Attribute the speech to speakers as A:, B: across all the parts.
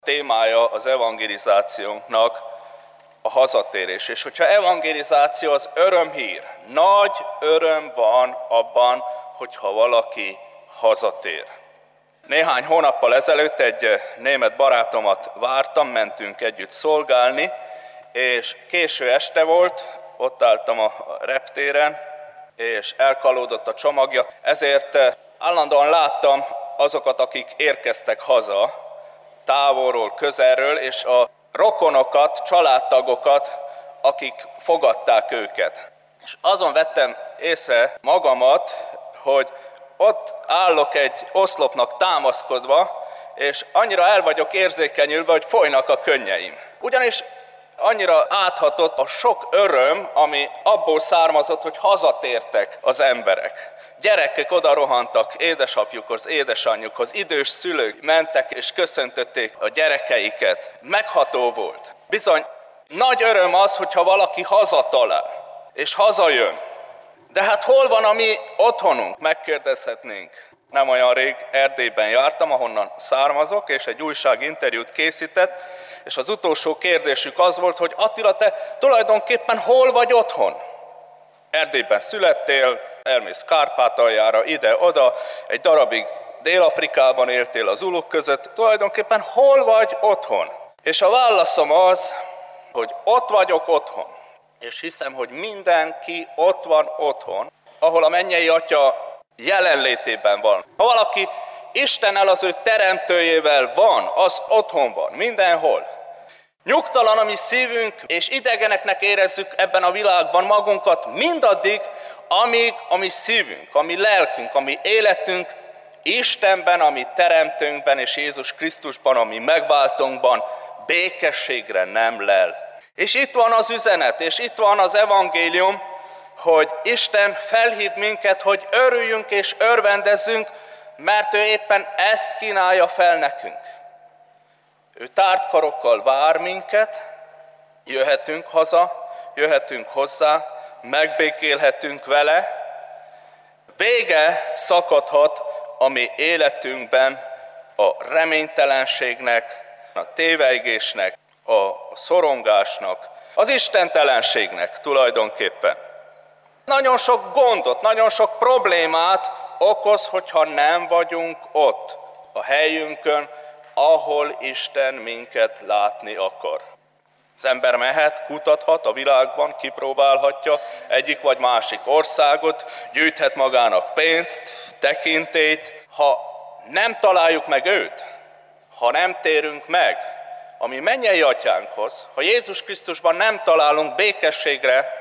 A: Témája az evangelizációnknak a hazatérés. És hogyha evangelizáció az örömhír, nagy öröm van abban, hogyha valaki hazatér. Néhány hónappal ezelőtt egy német barátomat vártam, mentünk együtt szolgálni, és késő este volt, ott álltam a reptéren, és elkalódott a csomagja, ezért állandóan láttam azokat, akik érkeztek haza, távolról, közelről, és a rokonokat, családtagokat, akik fogadták őket. És azon vettem észre magamat, hogy ott állok egy oszlopnak támaszkodva, és annyira el vagyok érzékenyülve, hogy folynak a könnyeim. Ugyanis annyira áthatott a sok öröm, ami abból származott, hogy hazatértek az emberek. Gyerekek oda rohantak édesapjukhoz, édesanyjukhoz, idős szülők mentek és köszöntötték a gyerekeiket. Megható volt. Bizony, nagy öröm az, hogyha valaki hazatalál, és hazajön. De hát hol van a mi otthonunk? Megkérdezhetnénk. Nem olyan rég Erdélyben jártam, ahonnan származok, és egy újság interjút készített, és az utolsó kérdésük az volt, hogy Attila, te tulajdonképpen hol vagy otthon? Erdélyben születtél, elmész Kárpátaljára, ide-oda, egy darabig Dél-Afrikában éltél az uluk között, tulajdonképpen hol vagy otthon? És a válaszom az, hogy ott vagyok otthon, és hiszem, hogy mindenki ott van otthon, ahol a mennyei Atya jelenlétében van. Ha valaki Istennel, az ő teremtőjével van, az otthon van, mindenhol. Nyugtalan a mi szívünk, és idegeneknek érezzük ebben a világban magunkat mindaddig, amíg a mi szívünk, a mi lelkünk, a mi életünk Istenben, a mi teremtőnkben és Jézus Krisztusban, a mi megváltónkban békességre nem lel. És itt van az üzenet, és itt van az evangélium, hogy Isten felhív minket, hogy örüljünk és örvendezzünk, mert ő éppen ezt kínálja fel nekünk. Ő tárt karokkal vár minket, jöhetünk haza, jöhetünk hozzá, megbékélhetünk vele, vége szakadhat a mi életünkben a reménytelenségnek, a tévejgésnek, a szorongásnak, az istentelenségnek tulajdonképpen. Nagyon sok gondot, nagyon sok problémát okoz, hogyha nem vagyunk ott, a helyünkön, ahol Isten minket látni akar. Az ember mehet, kutathat a világban, kipróbálhatja egyik vagy másik országot, gyűjthet magának pénzt, tekintélyt. Ha nem találjuk meg őt, ha nem térünk meg a mi mennyei Atyánkhoz, ha Jézus Krisztusban nem találunk békességre,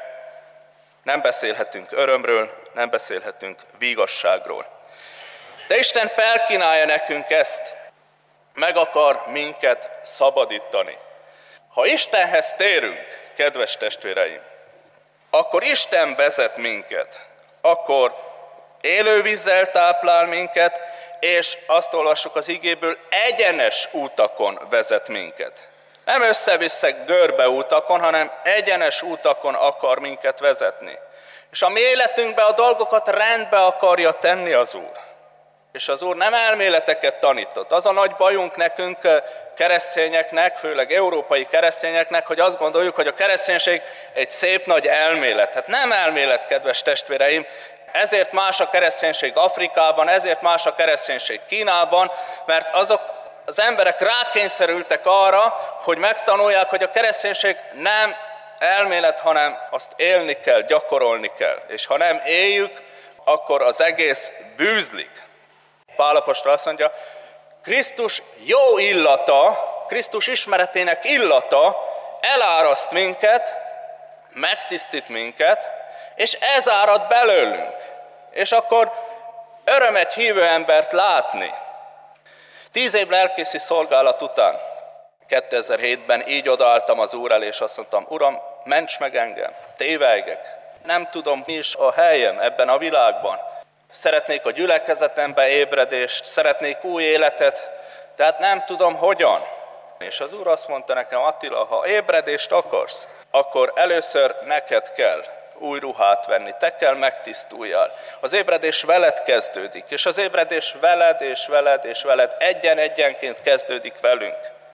A: nem beszélhetünk örömről, nem beszélhetünk vígasságról. De Isten felkínálja nekünk ezt, meg akar minket szabadítani. Ha Istenhez térünk, kedves testvéreim, akkor Isten vezet minket, akkor élővízzel táplál minket, és azt olvassuk az igéből, egyenes utakon vezet minket. Nem össze-vissza görbeutakon, hanem egyenes utakon akar minket vezetni. És a mi életünkben a dolgokat rendbe akarja tenni az Úr. És az Úr nem elméleteket tanított. Az a nagy bajunk nekünk keresztényeknek, főleg európai keresztényeknek, hogy azt gondoljuk, hogy a kereszténység egy szép nagy elmélet. Hát nem elmélet, kedves testvéreim, ezért más a kereszténység Afrikában, ezért más a kereszténység Kínában, mert azok az emberek rákényszerültek arra, hogy megtanulják, hogy a kereszténység nem elmélet, hanem azt élni kell, gyakorolni kell. És ha nem éljük, akkor az egész bűzlik. Pál apostol azt mondja, Krisztus jó illata, Krisztus ismeretének illata eláraszt minket, megtisztít minket, és ez árad belőlünk. És akkor öröm egy hívő embert látni. 10 év lelkészi szolgálat után, 2007-ben így odaálltam az Úr elé, és azt mondtam, Uram, ments meg engem, tévejgek, nem tudom, mi is a helyem ebben a világban. Szeretnék a gyülekezetembe ébredést, szeretnék új életet, tehát nem tudom hogyan. És az Úr azt mondta nekem, Attila, ha ébredést akarsz, akkor először neked kell új ruhát venni, te kell megtisztuljál. Az ébredés veled kezdődik, és az ébredés veled és veled és veled egyen-egyenként kezdődik velünk.